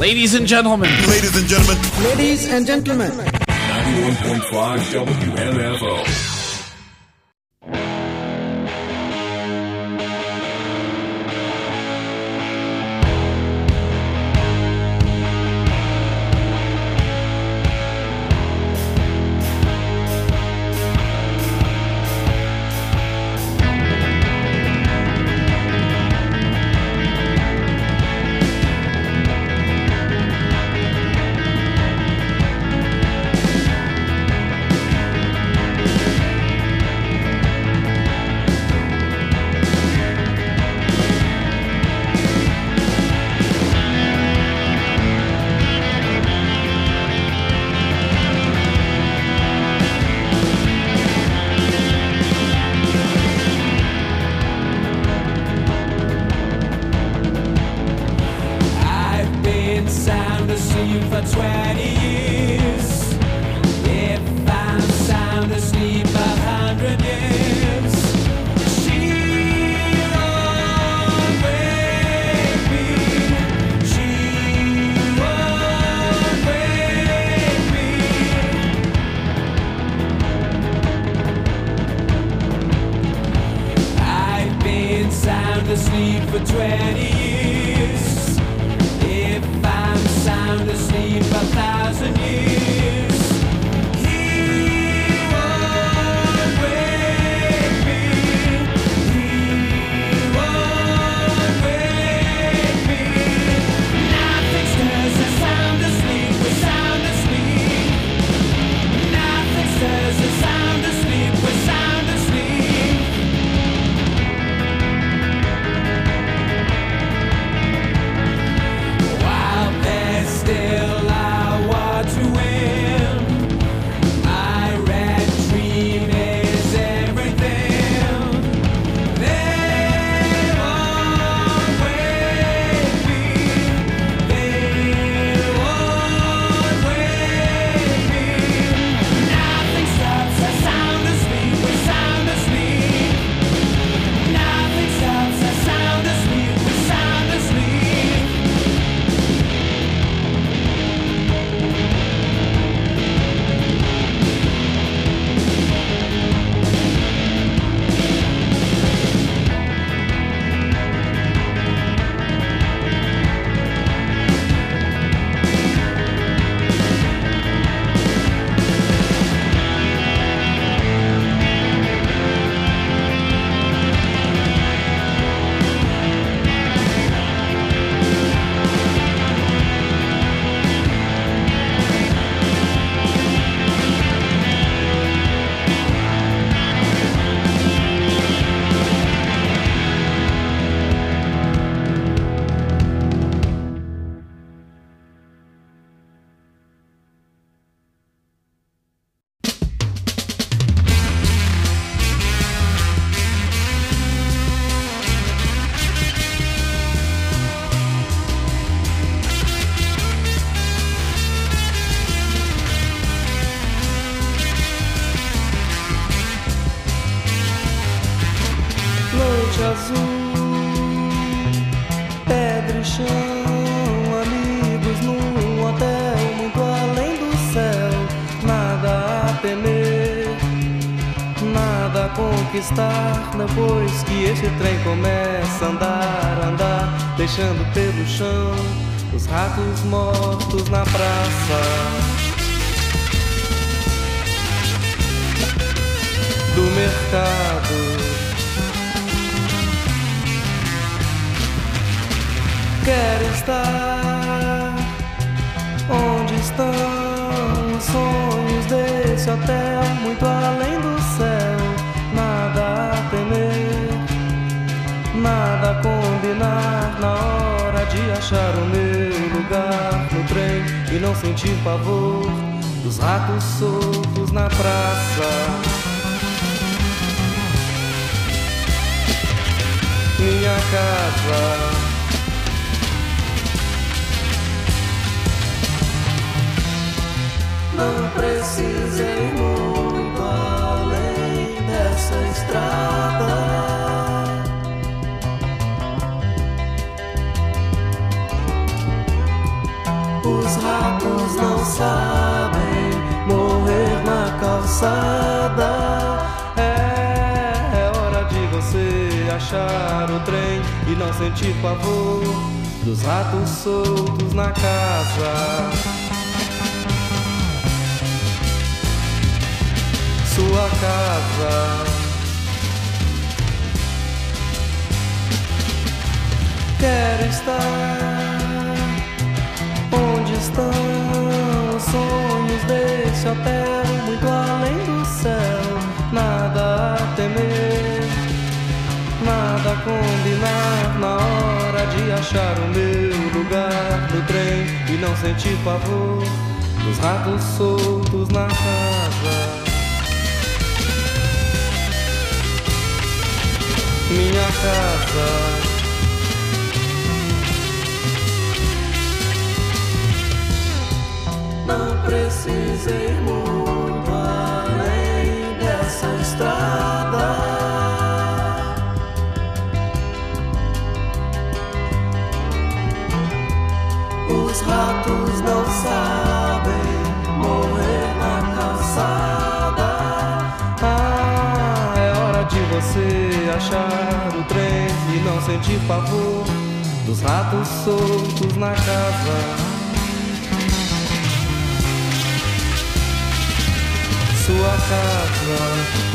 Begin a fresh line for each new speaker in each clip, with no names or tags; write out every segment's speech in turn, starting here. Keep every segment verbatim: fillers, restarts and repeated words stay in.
Ladies and gentlemen.
Ladies and gentlemen.
Ladies and gentlemen.
ninety-one point five W M F O.
Depois que esse trem começa a andar, andar, deixando pelo chão os ratos mortos na praça do mercado. Quero estar onde estão os sonhos desse hotel, muito além do céu. Nada a temer, nada a combinar, na hora de achar o meu lugar no trem e não sentir pavor dos ratos soltos na praça. Minha casa, não precisei muito além dessa estrada. sabem morrer na calçada. É, é hora de você achar o trem e não sentir pavor dos ratos soltos na casa. Sua casa. Quero estar onde estão os sonhos desse hotel, muito além do céu. Nada a temer, nada a combinar, na hora de achar o meu lugar no trem e não sentir pavor dos ratos soltos na casa. Minha casa. Não precisei muito além dessa estrada. Os ratos não sabem morrer na calçada. Ah, é hora de você achar o trem e não sentir pavor dos ratos soltos na casa. Sua casa.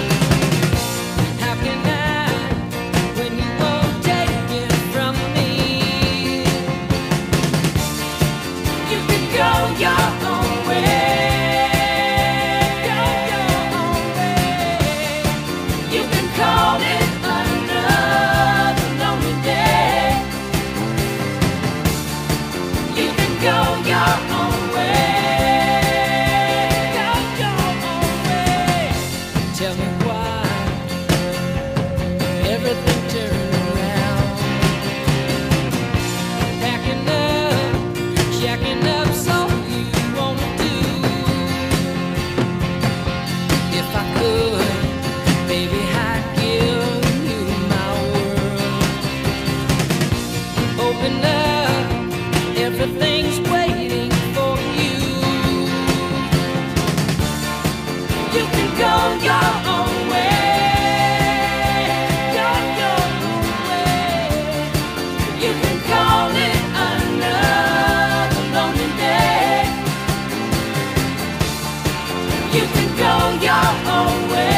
When you won't take it from me. everything's waiting for you. You can go your own way, go your own way. You can call it another lonely day. You can go your own way.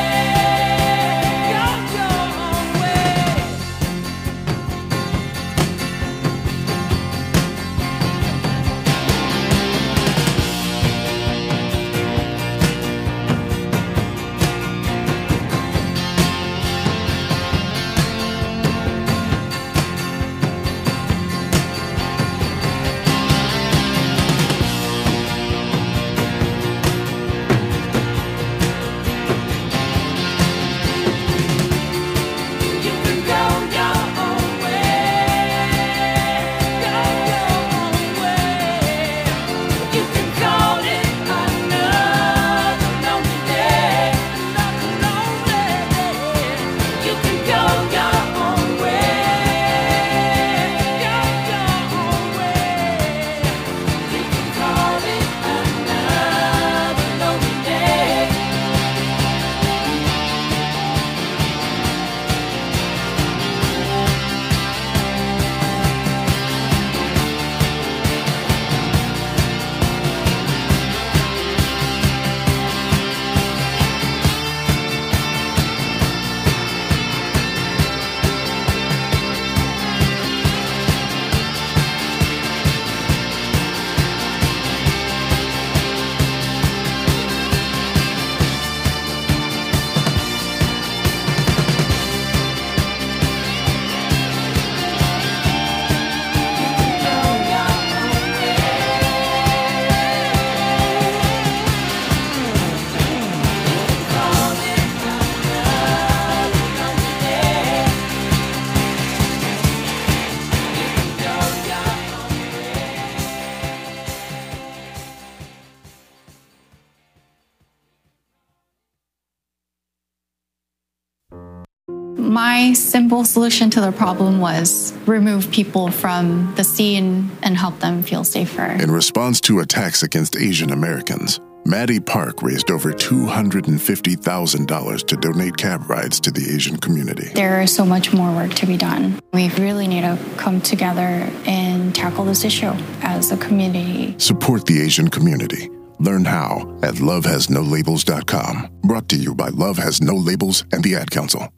My simple solution to the problem was remove people from the scene and help them feel safer.
In response to attacks against Asian Americans, Maddie Park raised over two hundred fifty thousand dollars to donate cab rides to the Asian community.
There is so much more work to be done. We really need to come together and tackle this issue as a community.
Support the Asian community. Learn how at love has no labels dot com. Brought to you by Love Has No Labels and the Ad Council.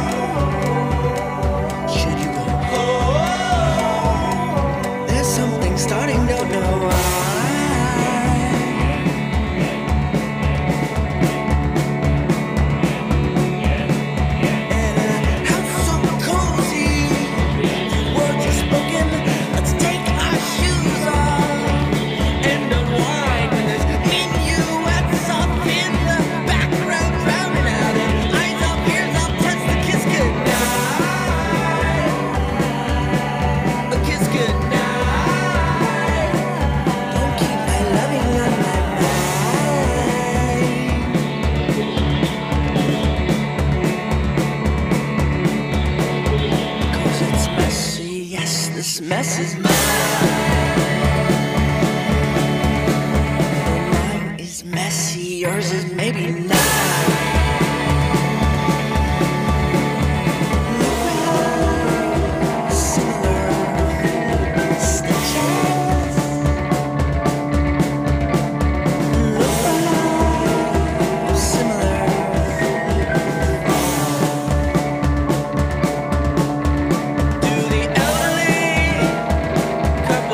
Something
This mess is mine. Mine is messy, yours is maybe not. Cup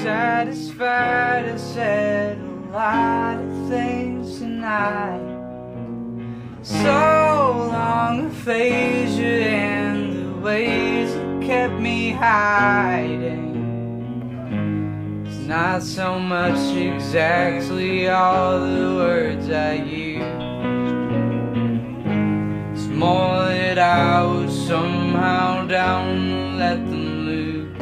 satisfied. I said a lot of things tonight. So long aphasia and the ways that kept me hiding. It's not so much exactly all the words I use. It's more that I was somehow down to let them loose.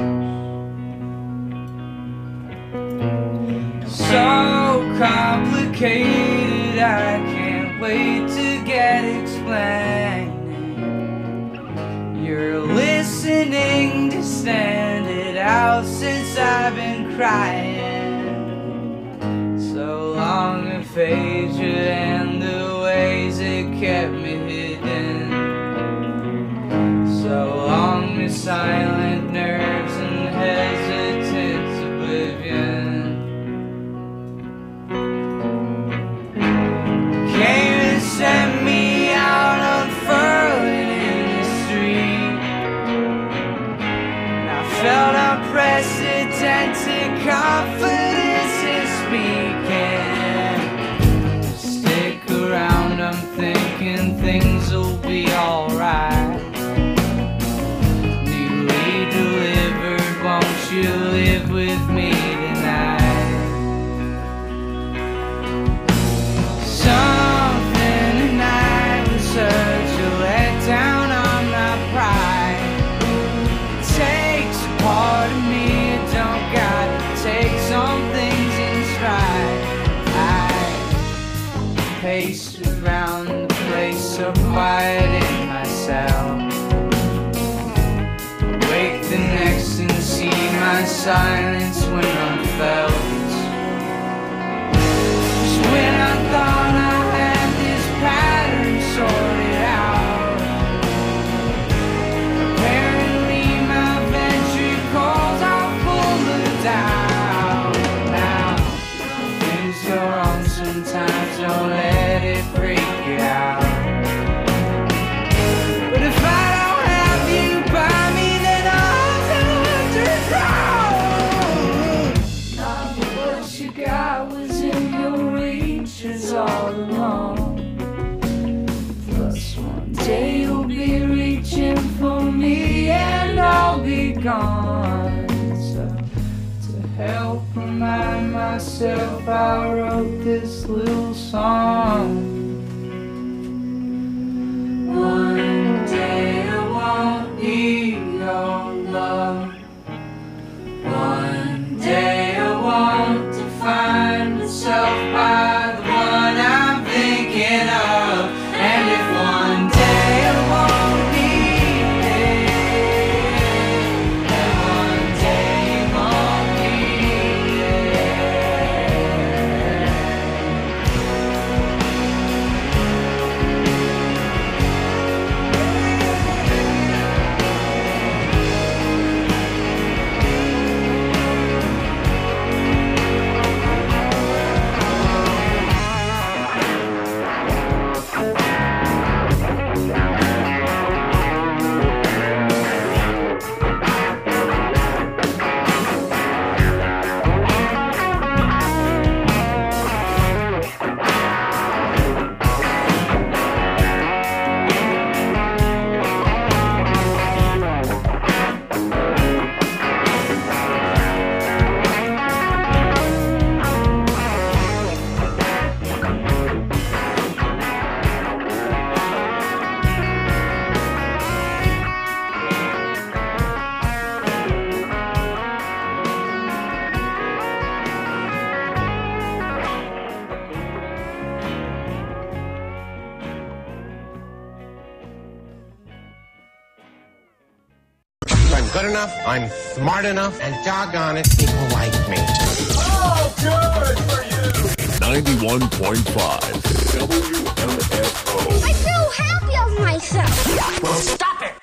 So complicated, I can't wait to get explaining. You're listening to stand it out since I've been crying. So long aphasia and the ways it kept me hidden. So long the silent nerves and hesitant oblivion. Came and sent me out unfurling in the street. And I felt unprecedented confidence in speaking. Stick around, I'm thinking things will be alright. Newly delivered, won't you live with me tonight? Something tonight was such a letdown on my pride. It takes a part of me, it don't gotta take some things in stride. I pace around the place so quiet in myself. Wake the next and see my silence when I'm felt. Just when I thought I had this pattern sorted out, apparently my ventricles are full of doubt. Now, things go wrong sometimes, don't let it freak you out. But if I don't have you by me, then I'll have to drown. Not what you got was in your reach is all along. Plus one day you'll be reaching for me and I'll be gone. So to help remind myself, I wrote this little song. One day I won't need your love. One day I won't define myself by the one I'm thinking of. And if one day I won't need it, and one day you won't need
I'm good enough, I'm smart enough, and doggone it, people like me.
Oh, good for you!
ninety-one point five W M F O.
I feel happy of myself.
Well, stop it!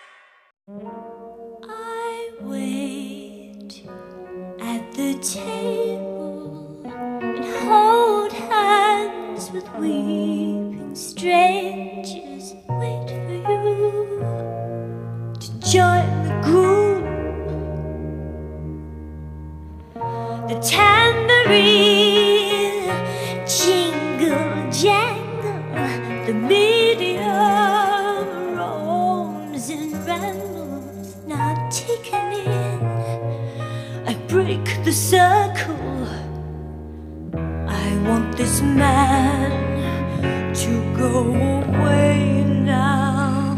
I wait at the table and hold hands with weeping strangers. Wait for you to join the group that
tambourine, jingle jangle, the medium roams and rambles, not taken in. I break the circle. I want this man to go away now.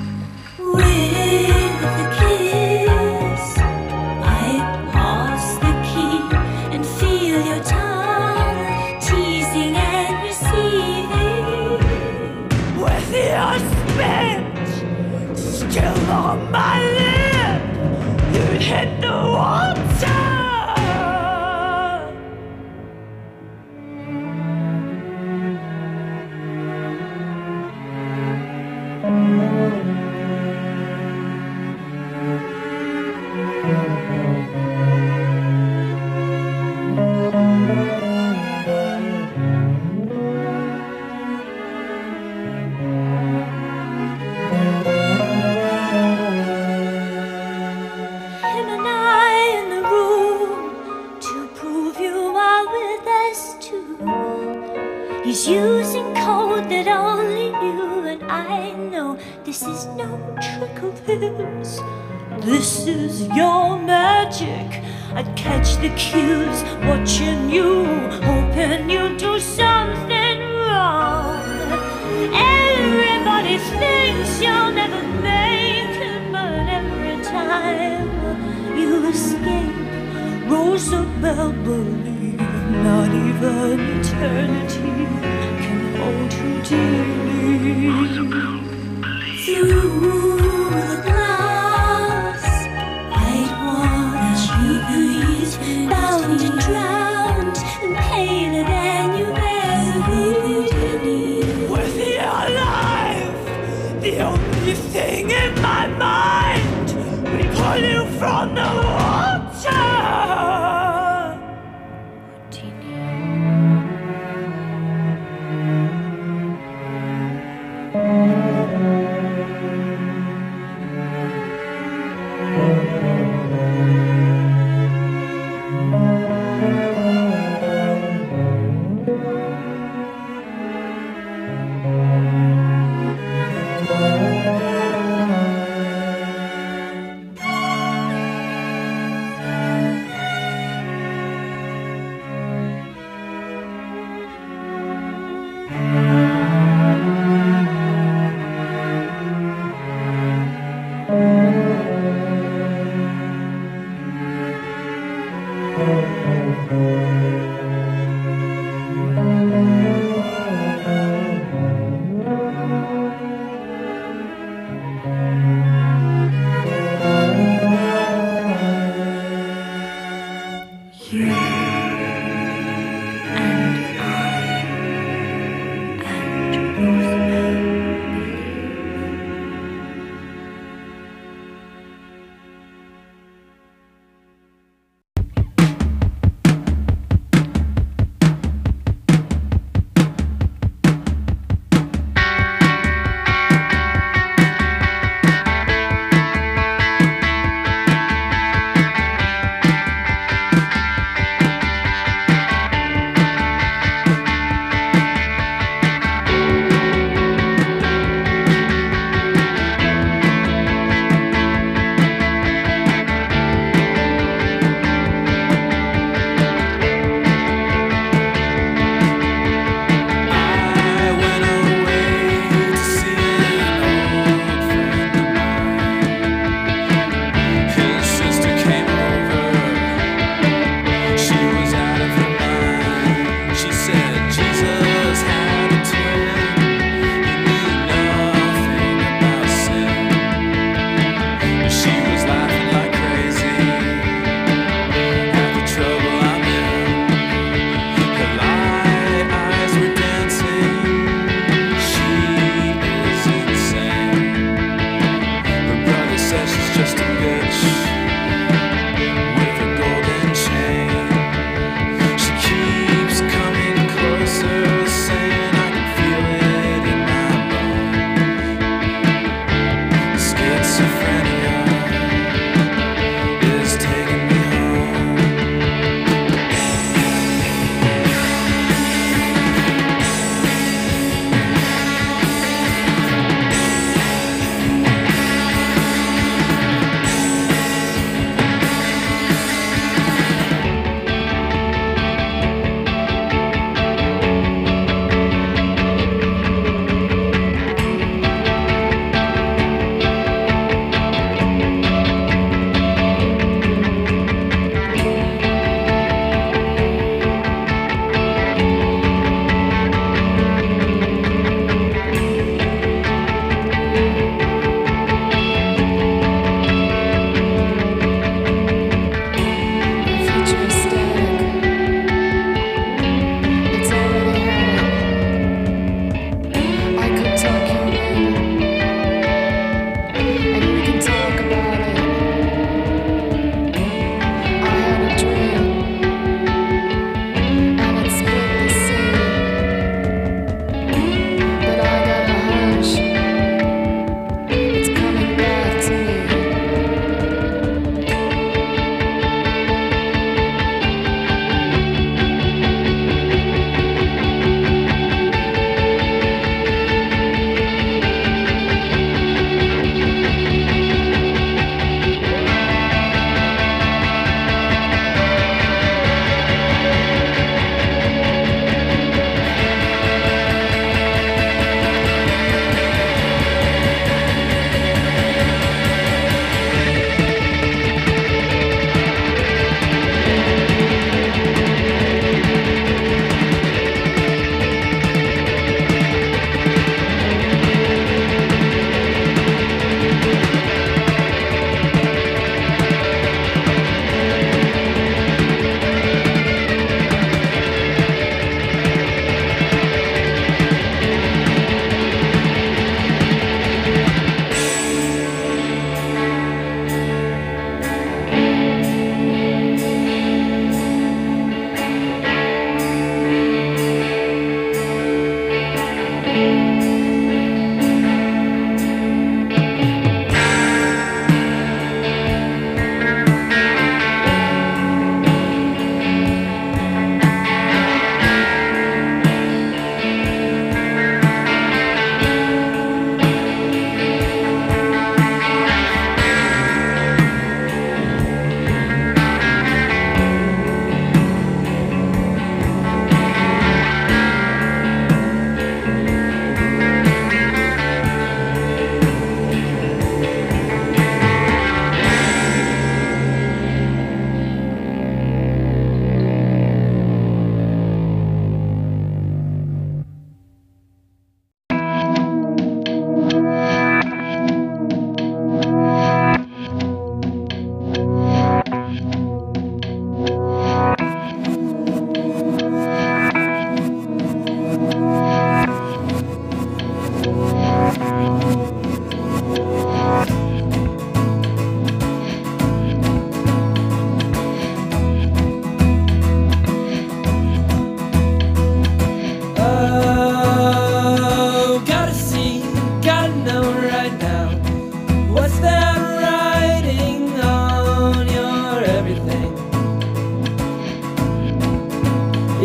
With a kiss, I pass the key and feel your tongue teasing and receiving. With your spit still on my lip, you hit the water. Him and I in the room to prove you are with us too. He's using code that only you and I know. This is no trick of his. This is your magic. I'd catch the cues, watching you, hoping you do something wrong. Everybody thinks you'll never make it, but every time you escape, Rosabelle, believe not even eternity can hold you dearly. Through the glass, I'd wanna cheat, bound and drowned, and paler than you ever been. With your life, the only thing in my mind, we pull you from the water. What do you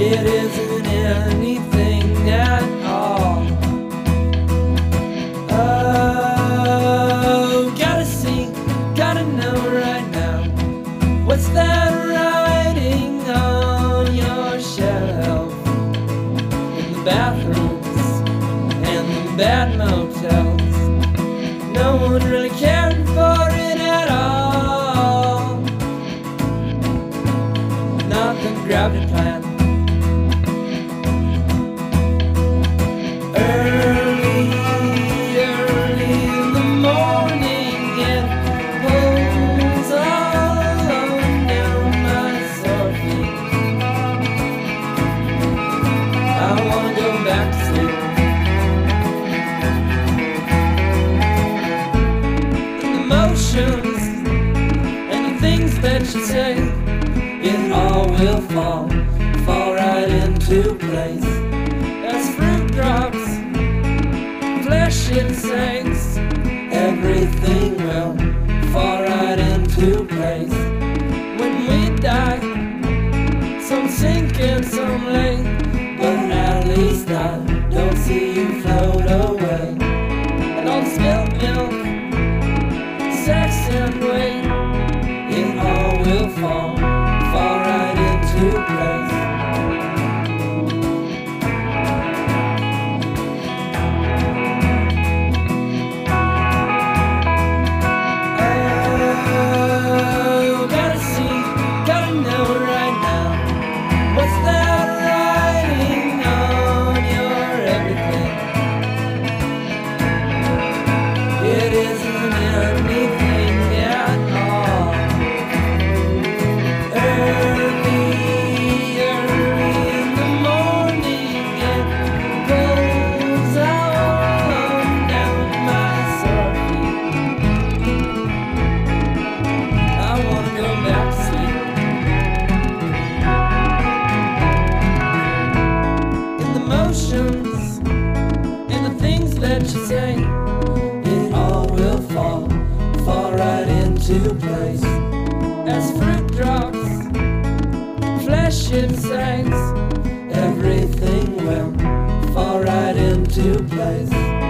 It isn't anything at all. Oh, gotta see, gotta know right now. What's that writing on your shelf? In the bathrooms and the bad motels, no one really cared for it at all. Not the gravity plant. Early, early in the morning, it pulls all down my sore feet. I wanna go back to sleep. And the motions and the things that you say, it all will fall, fall right into place. As fruit drops, flesh it sinks, everything will fall right into place. When we die, some sink and some lay, but at least I don't see you float away. And all the spilled milk, sex and weight, it all will fall, fall right into place. Oh, gotta see, gotta know right now. What's that writing on your everything? It isn't anything at all. Early, early in the morning, it goes on down my sore feet. I wanna go back to sleep. In the motions and the things that you say, it all will fall, fall right into place. As fruit drops, flesh it sinks, everything will fall right into place.